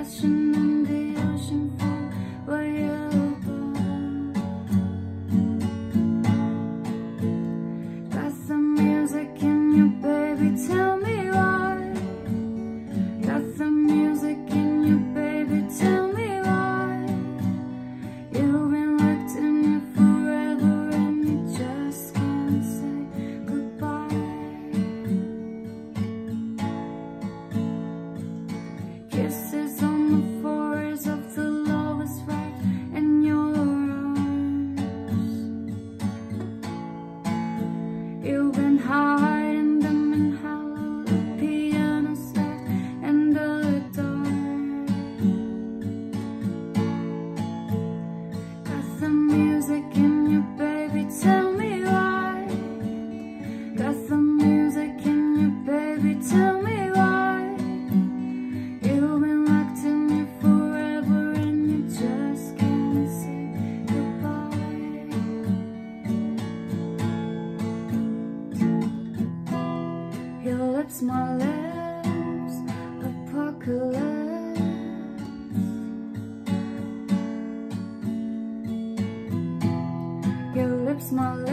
crashing in the ocean floor where you belong. Got some music in you, baby, tell me why. Got some music in you, baby, tell me why. You've been locked in me forever and you just can't say goodbye. Kisses on the foreheads of the lovers right in your arms. You've been hiding them in hollow piano set in the dark. Got some music in you, baby, tell me why. Got some music in you, baby, tell me why. You've been locked in me forever and you just can't say goodbye. Your lips, my lips, apocalypse. Your lips, my lips.